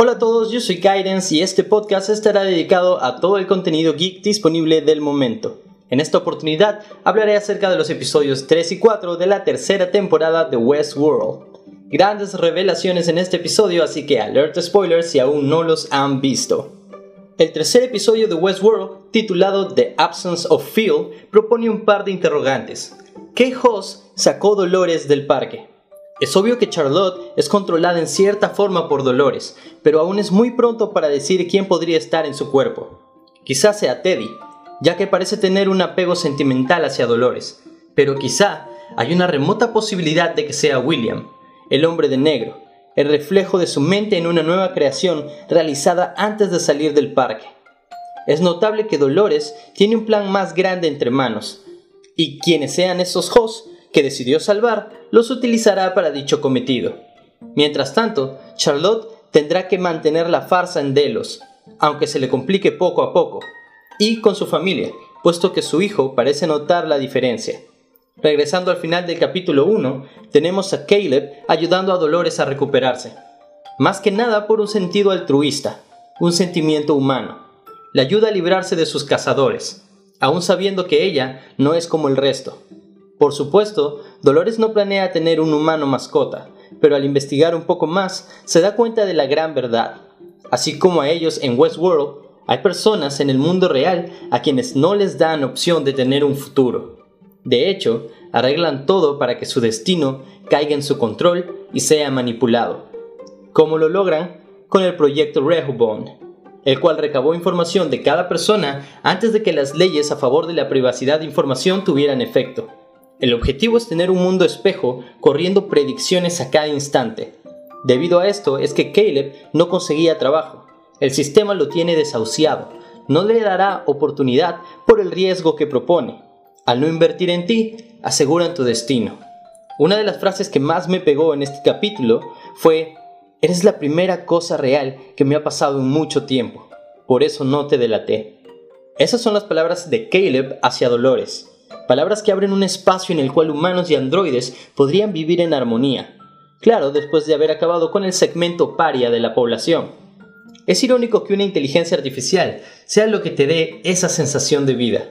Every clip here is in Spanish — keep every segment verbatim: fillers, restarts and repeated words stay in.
Hola a todos, yo soy Guidance y este podcast estará dedicado a todo el contenido geek disponible del momento. En esta oportunidad hablaré acerca de los episodios tres y cuatro de la tercera temporada de Westworld. Grandes revelaciones en este episodio, así que alerta spoilers si aún no los han visto. El tercer episodio de Westworld, titulado The Absence of Phil, propone un par de interrogantes. ¿Qué host sacó Dolores del parque? Es obvio que Charlotte es controlada en cierta forma por Dolores, pero aún es muy pronto para decir quién podría estar en su cuerpo. Quizá sea Teddy, ya que parece tener un apego sentimental hacia Dolores, pero quizá hay una remota posibilidad de que sea William, el hombre de negro, el reflejo de su mente en una nueva creación realizada antes de salir del parque. Es notable que Dolores tiene un plan más grande entre manos, y quienes sean esos hosts que decidió salvar, los utilizará para dicho cometido. Mientras tanto, Charlotte tendrá que mantener la farsa en Delos, aunque se le complique poco a poco, y con su familia, puesto que su hijo parece notar la diferencia. Regresando al final del capítulo uno, tenemos a Caleb ayudando a Dolores a recuperarse. Más que nada por un sentido altruista, un sentimiento humano. Le ayuda a librarse de sus cazadores, aún sabiendo que ella no es como el resto. Por supuesto, Dolores no planea tener un humano mascota, pero al investigar un poco más, se da cuenta de la gran verdad. Así como a ellos en Westworld, hay personas en el mundo real a quienes no les dan opción de tener un futuro. De hecho, arreglan todo para que su destino caiga en su control y sea manipulado. ¿Cómo lo logran? Con el proyecto Rehoboam, el cual recabó información de cada persona antes de que las leyes a favor de la privacidad de información tuvieran efecto. El objetivo es tener un mundo espejo corriendo predicciones a cada instante. Debido a esto es que Caleb no conseguía trabajo. El sistema lo tiene desahuciado. No le dará oportunidad por el riesgo que propone. Al no invertir en ti, aseguran tu destino. Una de las frases que más me pegó en este capítulo fue: "Eres la primera cosa real que me ha pasado en mucho tiempo. Por eso no te delaté". Esas son las palabras de Caleb hacia Dolores. Palabras que abren un espacio en el cual humanos y androides podrían vivir en armonía. Claro, después de haber acabado con el segmento paria de la población. Es irónico que una inteligencia artificial sea lo que te dé esa sensación de vida.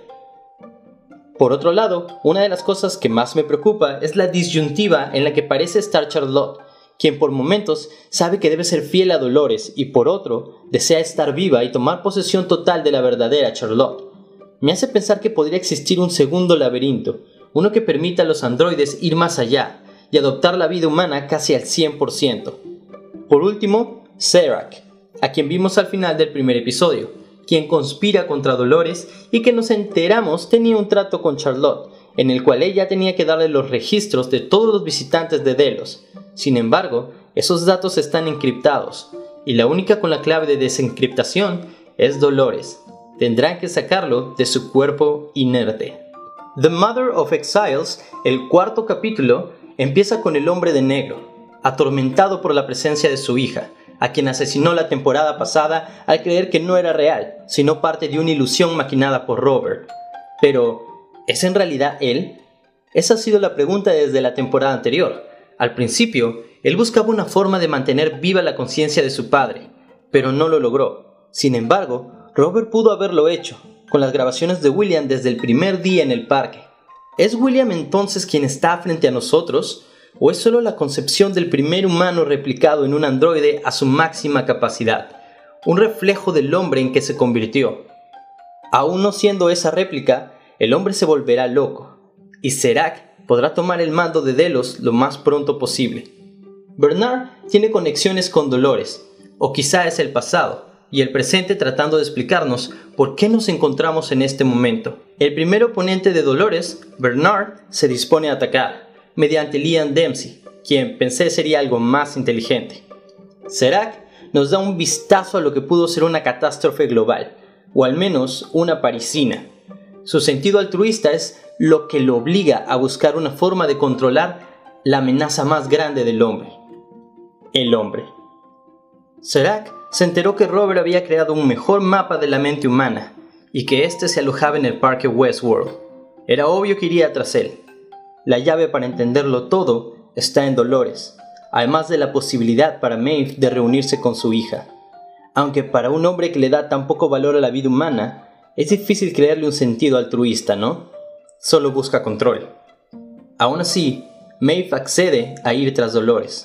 Por otro lado, una de las cosas que más me preocupa es la disyuntiva en la que parece estar Charlotte, quien por momentos sabe que debe ser fiel a Dolores y por otro desea estar viva y tomar posesión total de la verdadera Charlotte. Me hace pensar que podría existir un segundo laberinto, uno que permita a los androides ir más allá y adoptar la vida humana casi al cien por ciento. Por último, Serac, a quien vimos al final del primer episodio, quien conspira contra Dolores y que nos enteramos tenía un trato con Charlotte, en el cual ella tenía que darle los registros de todos los visitantes de Delos. Sin embargo, esos datos están encriptados, y la única con la clave de desencriptación es Dolores. Tendrán que sacarlo de su cuerpo inerte. The Mother of Exiles, el cuarto capítulo, empieza con el hombre de negro, atormentado por la presencia de su hija, a quien asesinó la temporada pasada al creer que no era real, sino parte de una ilusión maquinada por Robert. Pero, ¿es en realidad él? Esa ha sido la pregunta desde la temporada anterior. Al principio, él buscaba una forma de mantener viva la conciencia de su padre, pero no lo logró. Sin embargo, Robert pudo haberlo hecho, con las grabaciones de William desde el primer día en el parque. ¿Es William entonces quien está frente a nosotros? ¿O es solo la concepción del primer humano replicado en un androide a su máxima capacidad? Un reflejo del hombre en que se convirtió. Aún no siendo esa réplica, el hombre se volverá loco, y Serac podrá tomar el mando de Delos lo más pronto posible. Bernard tiene conexiones con Dolores, o quizá es el pasado, y el presente tratando de explicarnos por qué nos encontramos en este momento. El primer oponente de Dolores, Bernard, se dispone a atacar, mediante Liam Dempsey, quien pensé sería algo más inteligente. Serac nos da un vistazo a lo que pudo ser una catástrofe global, o al menos una parisina. Su sentido altruista es lo que lo obliga a buscar una forma de controlar la amenaza más grande del hombre. El hombre. Serac se enteró que Robert había creado un mejor mapa de la mente humana y que éste se alojaba en el parque Westworld. Era obvio que iría tras él. La llave para entenderlo todo está en Dolores, además de la posibilidad para Maeve de reunirse con su hija. Aunque para un hombre que le da tan poco valor a la vida humana, es difícil creerle un sentido altruista, ¿no? Solo busca control. Aún así, Maeve accede a ir tras Dolores.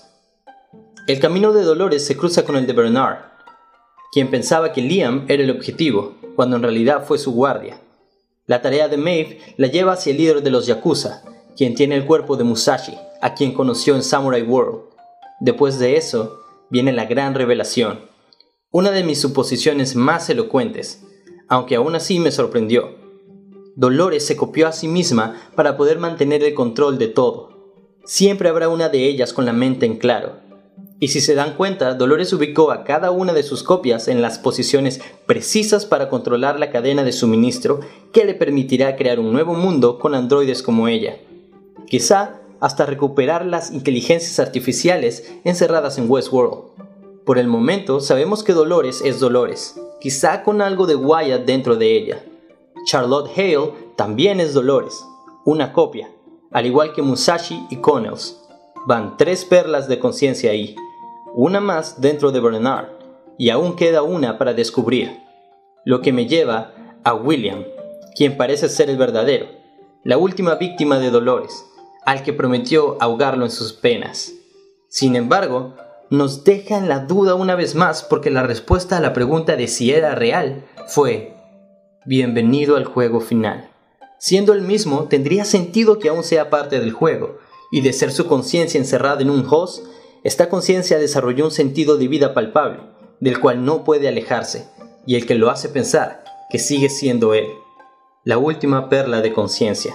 El camino de Dolores se cruza con el de Bernard, quien pensaba que Liam era el objetivo, cuando en realidad fue su guardia. La tarea de Maeve la lleva hacia el líder de los Yakuza, quien tiene el cuerpo de Musashi, a quien conoció en Samurai World. Después de eso, viene la gran revelación. Una de mis suposiciones más elocuentes, aunque aún así me sorprendió. Dolores se copió a sí misma para poder mantener el control de todo. Siempre habrá una de ellas con la mente en claro. Y si se dan cuenta, Dolores ubicó a cada una de sus copias en las posiciones precisas para controlar la cadena de suministro que le permitirá crear un nuevo mundo con androides como ella. Quizá hasta recuperar las inteligencias artificiales encerradas en Westworld. Por el momento sabemos que Dolores es Dolores, quizá con algo de Wyatt dentro de ella. Charlotte Hale también es Dolores, una copia, al igual que Musashi y Connells. Van tres perlas de conciencia ahí, una más dentro de Bernard, y aún queda una para descubrir. Lo que me lleva a William, quien parece ser el verdadero, la última víctima de Dolores, al que prometió ahogarlo en sus penas. Sin embargo, nos deja en la duda una vez más porque la respuesta a la pregunta de si era real fue: bienvenido al juego final. Siendo el mismo, tendría sentido que aún sea parte del juego, y de ser su conciencia encerrada en un host, esta conciencia desarrolló un sentido de vida palpable, del cual no puede alejarse, y el que lo hace pensar que sigue siendo él. La última perla de conciencia.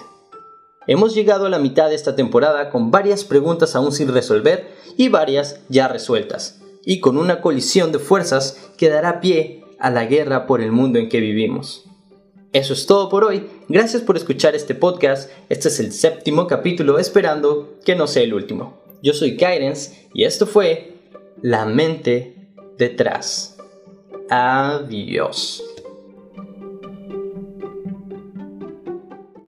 Hemos llegado a la mitad de esta temporada con varias preguntas aún sin resolver y varias ya resueltas, y con una colisión de fuerzas que dará pie a la guerra por el mundo en que vivimos. Eso es todo por hoy, gracias por escuchar este podcast, este es el séptimo capítulo, esperando que no sea el último. Yo soy Guidance y esto fue La Mente Detrás. Adiós.